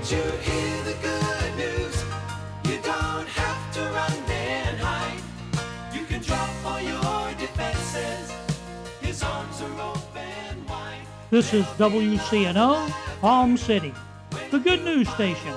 Did you hear the good news? You don't have to run and hide. You can drop all your defenses. His arms are open wide. This is WCNO, Palm City, the good news station.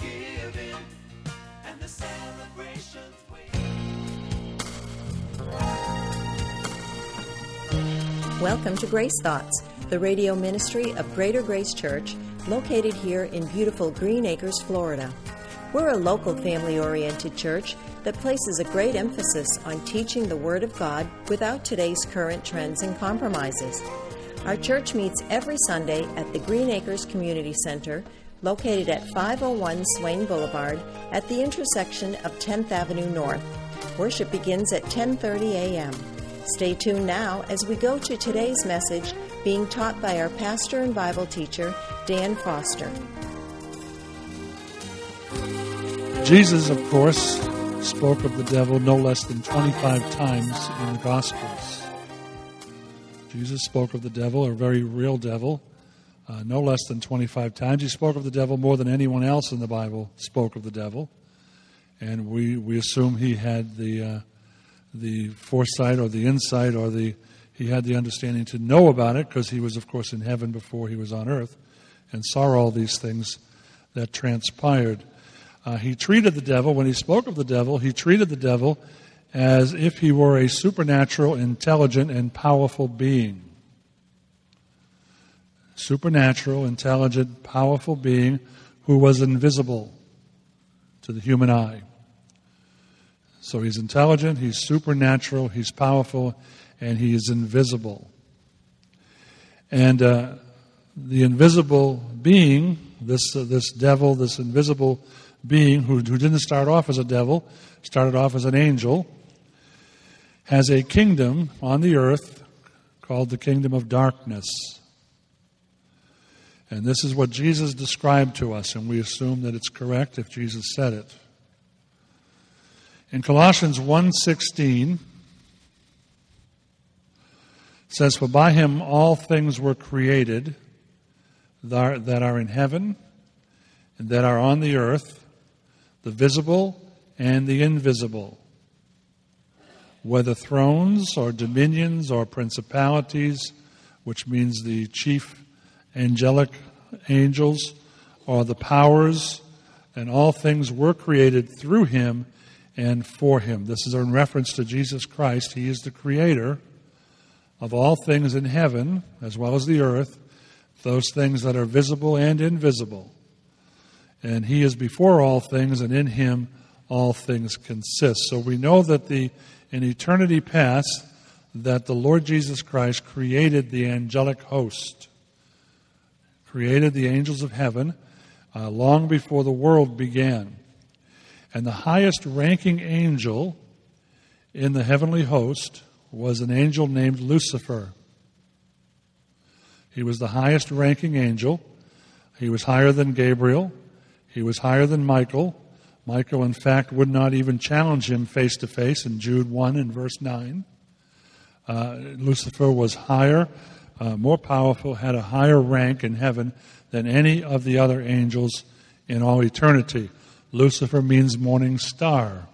Welcome to Grace Thoughts, the radio ministry of Greater Grace Church, located here in beautiful Green Acres, Florida. We're a local family-oriented church that places a great emphasis on teaching the Word of God without today's current trends and compromises. Our church meets every Sunday at the Green Acres Community Center, located at 501 Swain Boulevard at the intersection of 10th Avenue North. Worship begins at 10:30 a.m. Stay tuned now as we go to today's message being taught by our pastor and Bible teacher, Dan Foster. Jesus, of course, spoke of the devil no less than 25 times in the Gospels. Jesus spoke of the devil, a very real devil, no less than 25 times. He spoke of the devil more than anyone else in the Bible spoke of the devil. And we assume he had the foresight or the insight or he had the understanding to know about it, because he was, of course, in heaven before he was on earth and saw all these things that transpired. He treated the devil, when he spoke of the devil, he treated the devil as if he were a supernatural, intelligent, and powerful being. Supernatural, intelligent, powerful being who was invisible to the human eye. So he's intelligent, he's supernatural, he's powerful, and he is invisible. And the invisible being, this devil, this invisible being who didn't start off as a devil, started off as an angel, has a kingdom on the earth called the kingdom of darkness. And this is what Jesus described to us, and we assume that it's correct if Jesus said it. In Colossians 1:16, it says, "For by him all things were created that are in heaven and that are on the earth, the visible and the invisible, whether thrones or dominions or principalities," which means the chief angelic angels, or the powers, and all things were created through him and for him. This is in reference to Jesus Christ. He is the creator of all things in heaven as well as the earth, those things that are visible and invisible. And he is before all things, and in him all things consist. So we know that in eternity past, that the Lord Jesus Christ created the angelic host, created the angels of heaven long before the world began. And the highest ranking angel in the heavenly host was an angel named Lucifer. He was the highest ranking angel. He was higher than Gabriel. He was higher than Michael. Michael, in fact, would not even challenge him face to face in Jude 1 and verse 9. Lucifer was higher, more powerful, had a higher rank in heaven than any of the other angels in all eternity. Lucifer means morning star.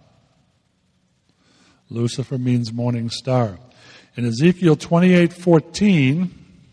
Lucifer means morning star. In Ezekiel 28:14,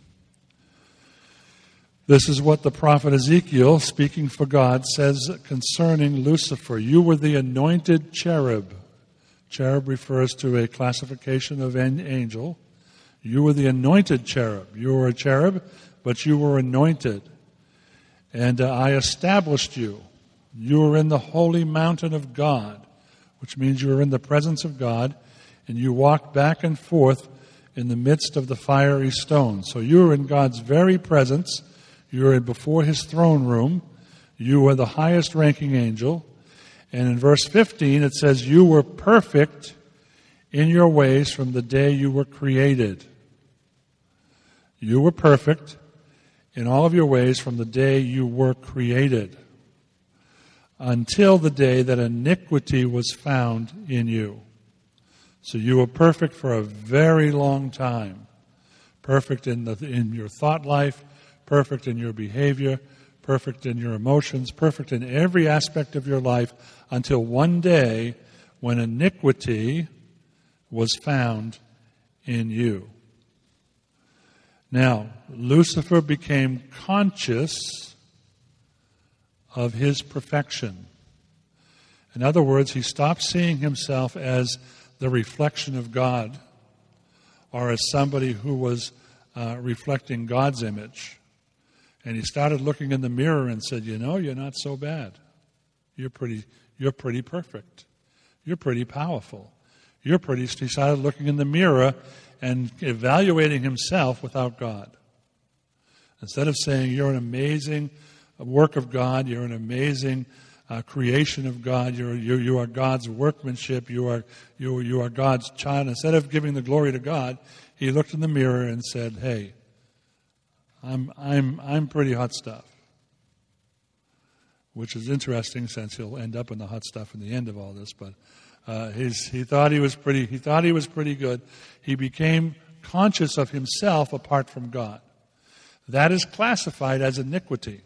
this is what the prophet Ezekiel, speaking for God, says concerning Lucifer. "You were the anointed cherub." Cherub refers to a classification of an angel. You were the anointed cherub. You were a cherub, but you were anointed. "And I established you. You were in the holy mountain of God," which means you were in the presence of God, and you walked back and forth in the midst of the fiery stones. So you were in God's very presence. You were before his throne room. You were the highest ranking angel. And in verse 15 it says, "You were perfect in your ways from the day you were created." You were perfect in all of your ways from the day you were created, until the day that iniquity was found in you. So you were perfect for a very long time. Perfect in your thought life, perfect in your behavior, perfect in your emotions, perfect in every aspect of your life, until one day when iniquity was found in you. Now, Lucifer became conscious of his perfection. In other words, he stopped seeing himself as the reflection of God or as somebody who was reflecting God's image. And he started looking in the mirror and said, you know, you're not so bad. You're pretty perfect. You're pretty powerful. He started looking in the mirror and evaluating himself without God. Instead of saying, you're an amazing work of God, you're an amazing creation of God, you are God's workmanship, you are God's child. Instead of giving the glory to God, he looked in the mirror and said, hey, I'm pretty hot stuff. Which is interesting, since he'll end up in the hot stuff in the end of all this. But he thought he was pretty good. He became conscious of himself apart from God. That is classified as iniquity.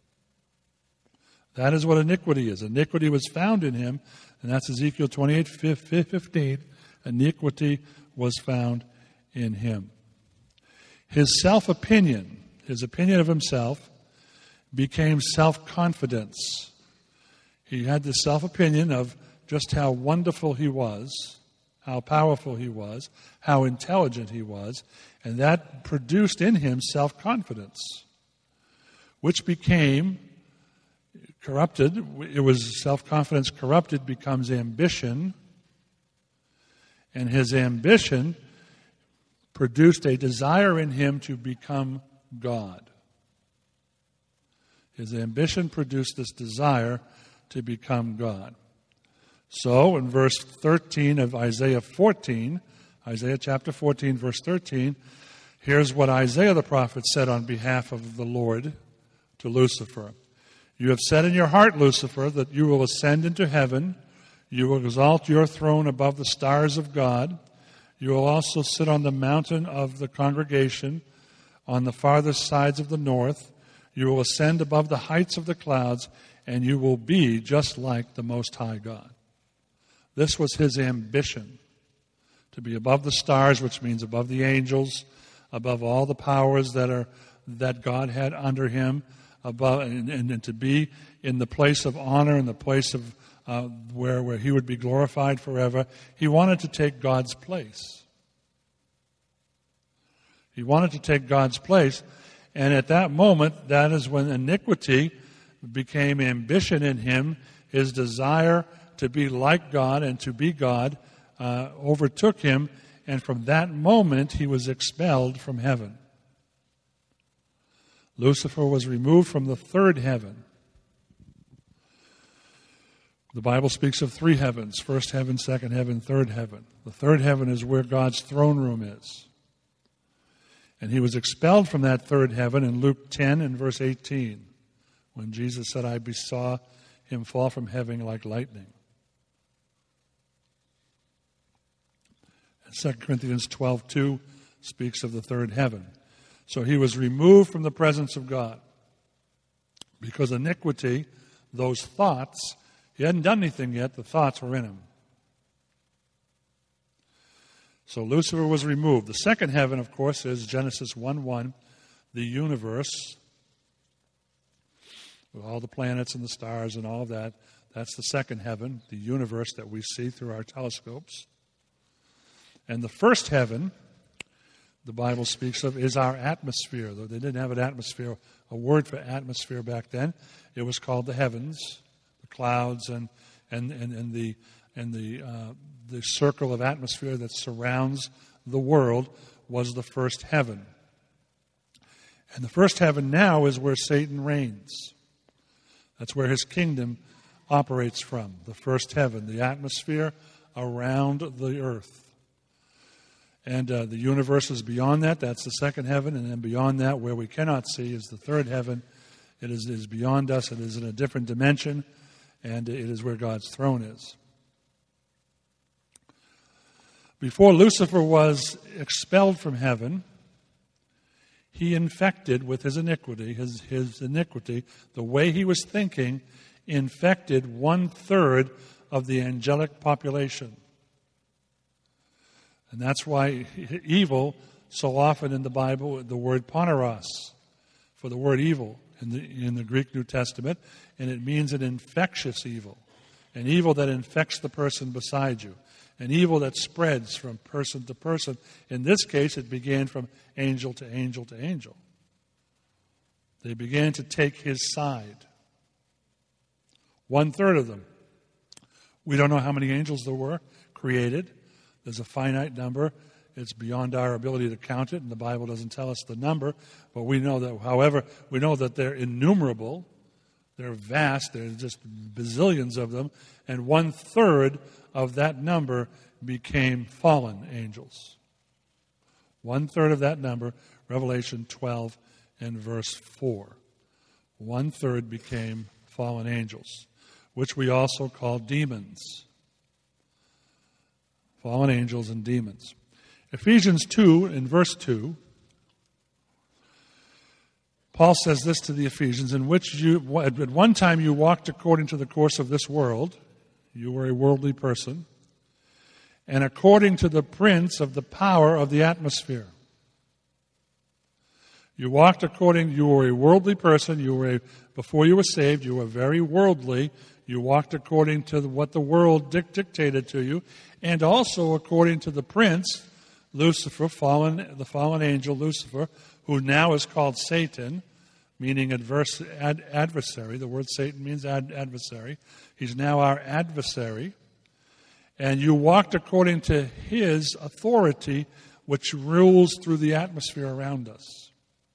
That is what iniquity is. Iniquity was found in him, and that's Ezekiel 28:15. Iniquity was found in him. His self-opinion, his opinion of himself, became self-confidence. He had this self-opinion of just how wonderful he was, how powerful he was, how intelligent he was, and that produced in him self-confidence, which became corrupted. It was self-confidence corrupted becomes ambition, and his ambition produced a desire in him to become God. His ambition produced this desire to become God. So, in verse 13 of Isaiah 14, Isaiah chapter 14, verse 13, here's what Isaiah the prophet said on behalf of the Lord to Lucifer. You have said in your heart, Lucifer, that you will ascend into heaven. You will exalt your throne above the stars of God. You will also sit on the mountain of the congregation on the farthest sides of the north. You will ascend above the heights of the clouds, and you will be just like the Most High God. This was his ambition, to be above the stars, which means above the angels, above all the powers that God had under him, above and to be in the place of honor, in the place of where he would be glorified forever. He wanted to take God's place. He wanted to take God's place. And at that moment, that is when iniquity became ambition in him. His desire to be like God and to be God overtook him. And from that moment, he was expelled from heaven. Lucifer was removed from the third heaven. The Bible speaks of three heavens: first heaven, second heaven, third heaven. The third heaven is where God's throne room is. And he was expelled from that third heaven in Luke 10 and verse 18, when Jesus said, I saw him fall from heaven like lightning. And 2 Corinthians 12:2 speaks of the third heaven. So he was removed from the presence of God because iniquity, those thoughts, he hadn't done anything yet, the thoughts were in him. So Lucifer was removed. The second heaven, of course, is Genesis 1:1, the universe, with all the planets and the stars and all of that. That's the second heaven, the universe that we see through our telescopes. And the first heaven, the Bible speaks of, is our atmosphere. Though they didn't have an atmosphere, a word for atmosphere back then. It was called the heavens, the clouds, and the circle of atmosphere that surrounds the world was the first heaven. And the first heaven now is where Satan reigns. That's where his kingdom operates from. The first heaven, the atmosphere around the earth. And the universe is beyond that. That's the second heaven. And then beyond that, where we cannot see, is the third heaven. It is beyond us. It is in a different dimension. And it is where God's throne is. Before Lucifer was expelled from heaven, he infected with his iniquity, the way he was thinking, infected 1/3 of the angelic population. And that's why evil, so often in the Bible, the word poneros, for the word evil in the Greek New Testament, and it means an infectious evil, an evil that infects the person beside you, an evil that spreads from person to person. In this case, it began from angel to angel to angel. They began to take his side. 1/3 of them. We don't know how many angels there were created. There's a finite number. It's beyond our ability to count it, and the Bible doesn't tell us the number. But we know that, however, we know that they're innumerable. They're vast. There's just bazillions of them. And 1/3 of that number became fallen angels. 1/3 of that number, Revelation 12 and verse 4. 1/3 became fallen angels, which we also call demons. Fallen angels and demons. Ephesians 2, in verse 2, Paul says this to the Ephesians, in which you, at one time you walked according to the course of this world. You were a worldly person. And according to the prince of the power of the atmosphere. You walked you were a worldly person. Before you were saved, you were very worldly. You walked according to what the world dictated to you. And also according to the prince, Lucifer, the fallen angel Lucifer, who now is called Satan, meaning adversary. The word Satan means adversary. He's now our adversary. And you walked according to his authority, which rules through the atmosphere around us.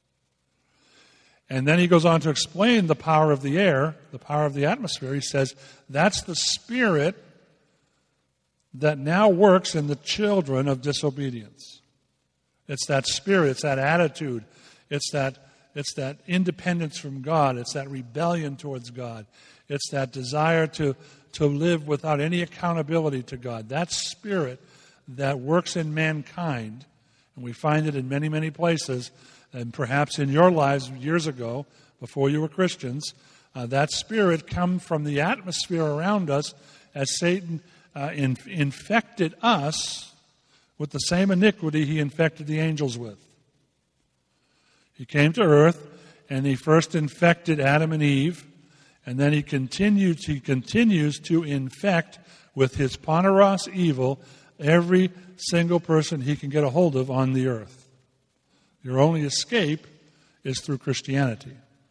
And then he goes on to explain the power of the air, the power of the atmosphere. He says, that's the spirit that now works in the children of disobedience. It's that spirit, it's that attitude, it's that independence from God, it's that rebellion towards God, it's that desire to live without any accountability to God. That spirit that works in mankind, and we find it in many, many places, and perhaps in your lives years ago, before you were Christians, that spirit come from the atmosphere around us as Satan infected us with the same iniquity he infected the angels with. He came to earth, and he first infected Adam and Eve, and then he continues to infect with his poneros evil every single person he can get a hold of on the earth. Your only escape is through Christianity.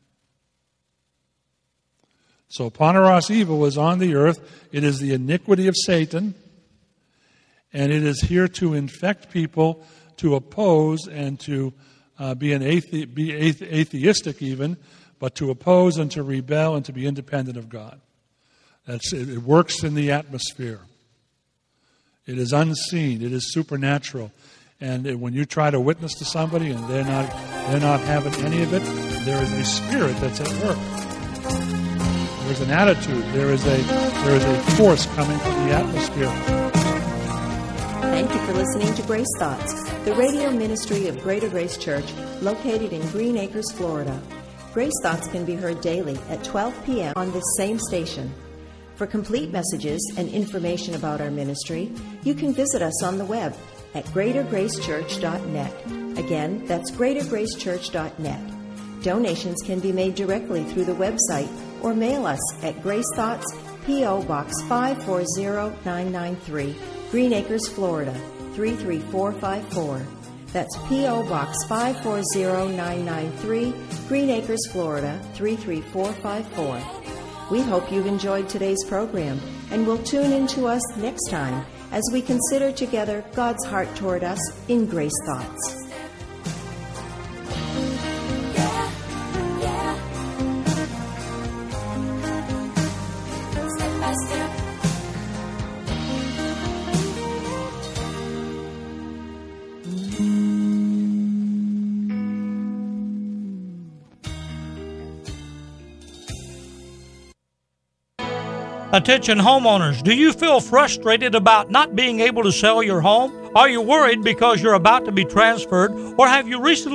So poneros evil is on the earth. It is the iniquity of Satan, and it is here to infect people, to oppose and to be atheistic even, but to oppose and to rebel and to be independent of God. It works in the atmosphere. It is unseen. It is supernatural. And when you try to witness to somebody and they're not having any of it, there is a spirit that's at work. There's an attitude. There is a force coming from the atmosphere. Thank you for listening to Grace Thoughts, the radio ministry of Greater Grace Church, located in Green Acres, Florida. Grace Thoughts can be heard daily at 12 p.m. on this same station. For complete messages and information about our ministry, you can visit us on the web at greatergracechurch.net. Again, that's greatergracechurch.net. Donations can be made directly through the website or mail us at Grace Thoughts, P.O. Box 540993, Green Acres, Florida 33454. That's P.O. Box 540993, Green Acres, Florida 33454. We hope you've enjoyed today's program and will tune in to us next time as we consider together God's heart toward us in Grace Thoughts. Step by step. Attention homeowners, do you feel frustrated about not being able to sell your home? Are you worried because you're about to be transferred, or have you recently